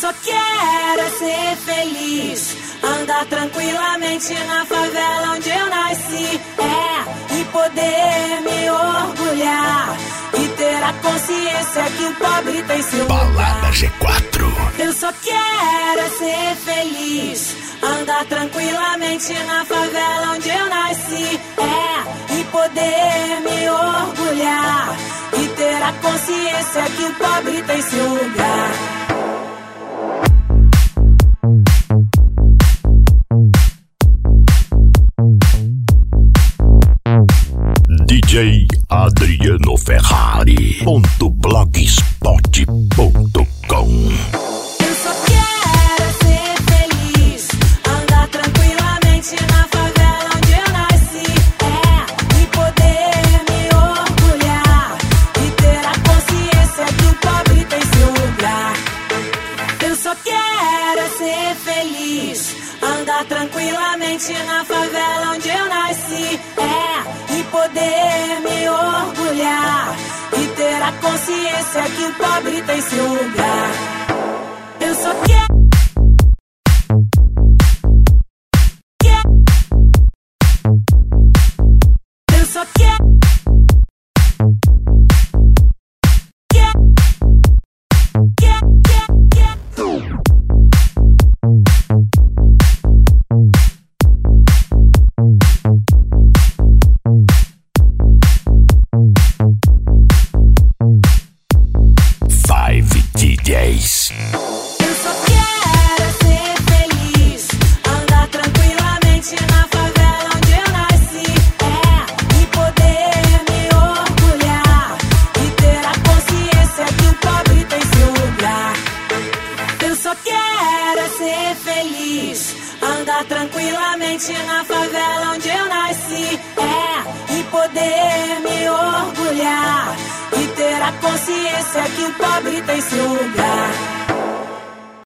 só quero é ser feliz, andar tranquilamente na favela onde eu nasci, e poder me orgulhar e ter a consciência que o pobre tem seu lugar. Balada G4. Eu só quero é ser feliz, andar tranquilamente na favela onde eu nasci, e poder me orgulhar e ter a consciência que o pobre tem seu lugar. DJ Adriano Ferrari.blogspot.com. Eu só quero ser feliz, andar tranquilamente na favela onde eu nasci, e poder me orgulhar e ter a consciência que o pobre tem seu lugar. Eu só quero ser feliz, andar tranquilamente na favela onde eu nasci, e poder me orgulhar e ter a consciência que o pobre tem seu lugar. Eu só quero. Eu só quero. DJs. Eu só quero ser feliz, andar tranquilamente na favela onde eu nasci, e poder me orgulhar e ter a consciência que o pobre tem seu lugar. Eu só quero ser feliz, andar tranquilamente na favela onde eu nasci, e poder me orgulhar e ter a consciência que o pobre tem seu lugar.